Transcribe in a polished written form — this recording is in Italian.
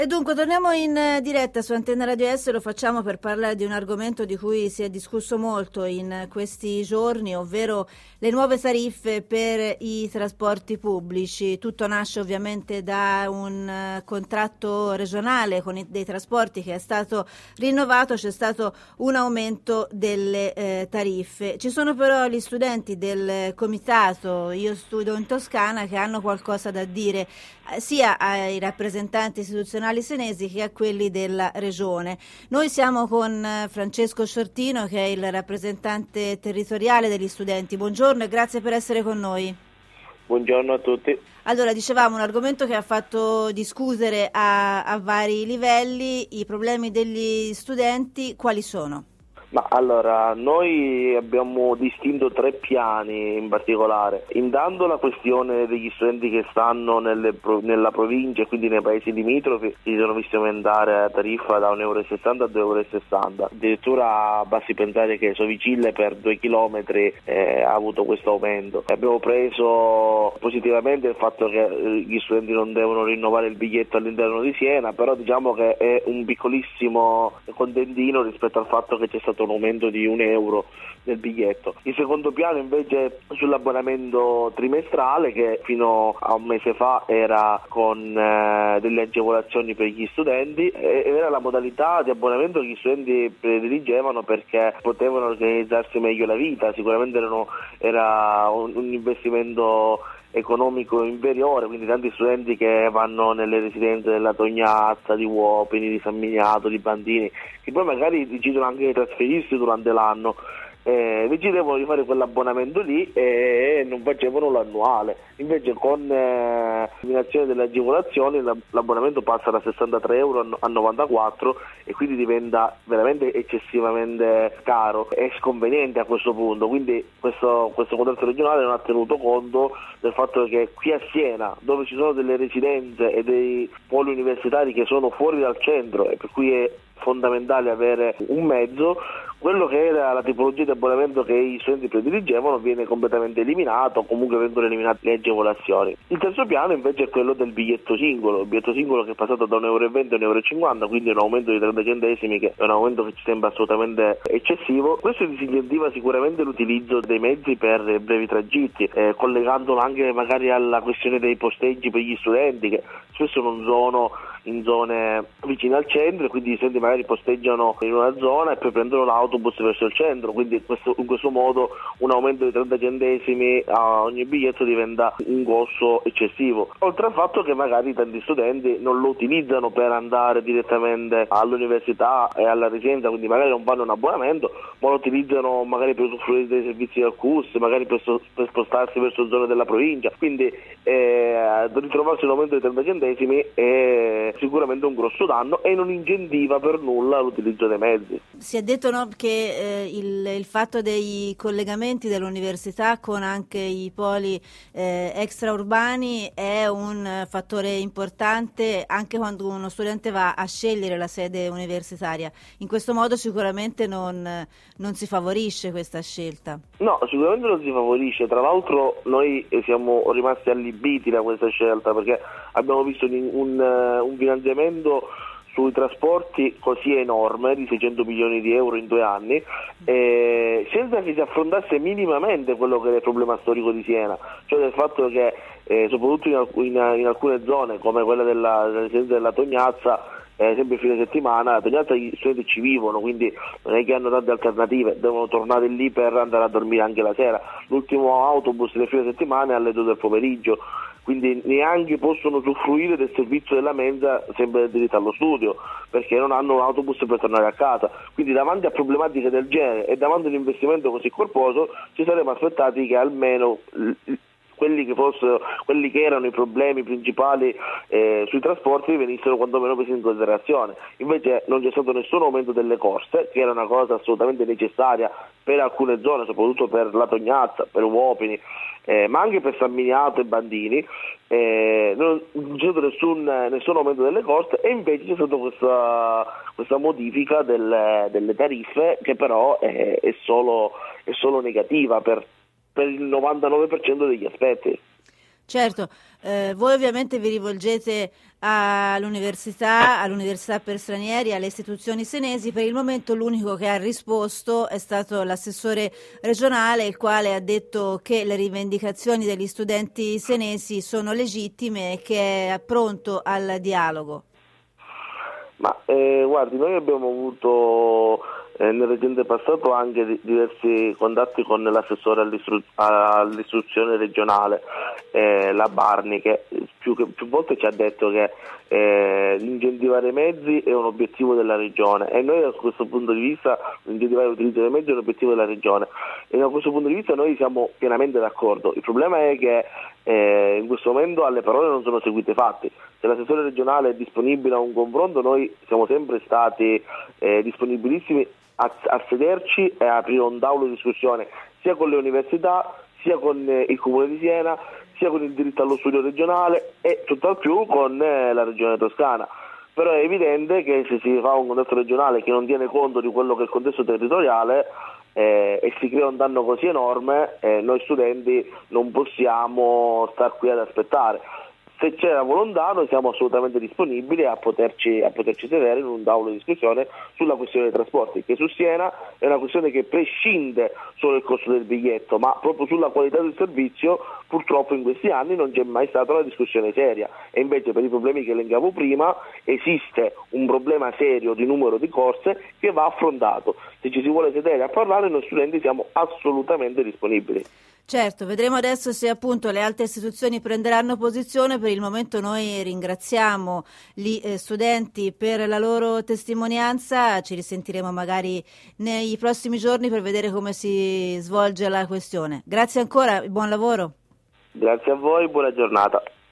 E dunque torniamo in diretta su Antenna Radio S, lo facciamo per parlare di un argomento di cui si è discusso molto in questi giorni, ovvero le nuove tariffe per i trasporti pubblici. Tutto nasce ovviamente da un contratto regionale con dei trasporti che è stato rinnovato, c'è stato un aumento delle tariffe. Ci sono però gli studenti del comitato Io Studio in Toscana che hanno qualcosa da dire sia ai rappresentanti istituzionali senesi che a quelli della regione. Noi siamo con Francesco Sciortino, che è il rappresentante territoriale degli studenti. Buongiorno e grazie per essere con noi. Buongiorno a tutti. Allora, dicevamo, un argomento che ha fatto discutere a vari livelli. I problemi degli studenti quali sono? Ma allora, noi abbiamo distinto 3 piani in particolare. Intanto la questione degli studenti che stanno nella provincia e quindi nei paesi limitrofi, si sono visti aumentare la tariffa da 1,60 € a 2,60 €. Addirittura basti pensare che Sovicille per 2 chilometri ha avuto questo aumento. Abbiamo preso positivamente il fatto che gli studenti non devono rinnovare il biglietto all'interno di Siena, però diciamo che è un piccolissimo contentino rispetto al fatto che c'è stato un aumento di €1 del biglietto. Il secondo piano invece sull'abbonamento trimestrale, che fino a un mese fa era con delle agevolazioni per gli studenti, era la modalità di abbonamento che gli studenti prediligevano perché potevano organizzarsi meglio la vita. Sicuramente era un investimento economico inferiore, quindi tanti studenti che vanno nelle residenze della Tognazza, di Uopini, di San Miniato, di Bandini, che poi magari decidono anche di trasferirsi durante l'anno, decidevano di fare quell'abbonamento lì e non facevano l'annuale. Invece con l'eliminazione delle agevolazioni l'abbonamento passa da 63 € a 94 e quindi diventa veramente eccessivamente caro e sconveniente a questo punto. Quindi questo contratto regionale non ha tenuto conto del fatto che qui a Siena, dove ci sono delle residenze e dei poli universitari che sono fuori dal centro e per cui è fondamentale avere un mezzo, quello che era la tipologia di abbonamento che gli studenti prediligevano viene completamente eliminato, comunque vengono eliminate le agevolazioni. Il terzo piano invece è quello del biglietto singolo, il biglietto singolo che è passato da 1,20 € a 1,50 €, quindi un aumento di 30 centesimi che è un aumento che ci sembra assolutamente eccessivo. Questo disincentiva sicuramente l'utilizzo dei mezzi per brevi tragitti, collegandolo anche magari alla questione dei posteggi per gli studenti che spesso non sono in zone vicine al centro e quindi gli studenti magari posteggiano in una zona e poi prendono l'autobus verso il centro, quindi in questo modo un aumento di 30 centesimi a ogni biglietto diventa un costo eccessivo, oltre al fatto che magari tanti studenti non lo utilizzano per andare direttamente all'università e alla residenza, quindi magari non fanno un abbonamento ma lo utilizzano magari per usufruire dei servizi del CUS, magari per spostarsi verso zone della provincia, quindi ritrovarsi un aumento di 30 centesimi è sicuramente un grosso danno e non incentiva per nulla l'utilizzo dei mezzi. Si è detto che il fatto dei collegamenti dell'università con anche i poli extraurbani è un fattore importante anche quando uno studente va a scegliere la sede universitaria. In questo modo sicuramente non si favorisce questa scelta. No, sicuramente non si favorisce. Tra l'altro noi siamo rimasti allibiti da questa scelta perché abbiamo visto un finanziamento sui trasporti così enorme di 600 milioni di euro in 2 anni, senza che si affrontasse minimamente quello che è il problema storico di Siena, cioè del fatto che soprattutto in alcune zone come quella della residenza della Tognazza, sempre fine settimana, a Tognazza gli studenti ci vivono, quindi non è che hanno tante alternative, devono tornare lì per andare a dormire anche la sera. L'ultimo autobus del fine settimana è alle 2 del pomeriggio, quindi neanche possono usufruire del servizio della mensa sempre del diritto allo studio, perché non hanno un autobus per tornare a casa. Quindi davanti a problematiche del genere e davanti a un investimento così corposo ci saremmo aspettati che almeno quelli che erano i problemi principali sui trasporti venissero quantomeno presi in considerazione. Invece non c'è stato nessun aumento delle corse, che era una cosa assolutamente necessaria per alcune zone, soprattutto per la Tognazza, per Uopini, ma anche per San Miniato e Bandini. Non c'è stato nessun aumento delle corse e invece c'è stata questa modifica delle tariffe, che però è solo negativa per il 99% degli aspetti. Certo, voi ovviamente vi rivolgete all'università per stranieri, alle istituzioni senesi. Per il momento l'unico che ha risposto è stato l'assessore regionale, il quale ha detto che le rivendicazioni degli studenti senesi sono legittime e che è pronto al dialogo. Ma guardi, noi abbiamo avuto nel recente passato anche diversi contatti con l'assessore all'istruzione regionale, la Barni, che più volte ci ha detto che incentivare i mezzi è un obiettivo della regione, e noi da questo punto di vista incentivare l'utilizzo dei mezzi è un obiettivo della regione, e da questo punto di vista noi siamo pienamente d'accordo. Il problema è che in questo momento alle parole non sono seguiti i fatti. Se l'assessore regionale è disponibile a un confronto, noi siamo sempre stati disponibilissimi a sederci e a aprire un tavolo di discussione sia con le università, sia con il Comune di Siena, sia con il diritto allo studio regionale e tutt'al più con la Regione Toscana. Però è evidente che se si fa un contesto regionale che non tiene conto di quello che è il contesto territoriale e si crea un danno così enorme, noi studenti non possiamo star qui ad aspettare. Se c'è la volontà, noi siamo assolutamente disponibili a poterci sedere in un tavolo di discussione sulla questione dei trasporti, che su Siena è una questione che prescinde solo dal costo del biglietto, ma proprio sulla qualità del servizio purtroppo in questi anni non c'è mai stata una discussione seria, e invece per i problemi che elencavo prima esiste un problema serio di numero di corse che va affrontato. Se ci si vuole sedere a parlare, noi studenti siamo assolutamente disponibili. Certo, vedremo adesso se appunto le altre istituzioni prenderanno posizione. Per il momento noi ringraziamo gli studenti per la loro testimonianza, ci risentiremo magari nei prossimi giorni per vedere come si svolge la questione. Grazie ancora, buon lavoro. Grazie a voi, buona giornata.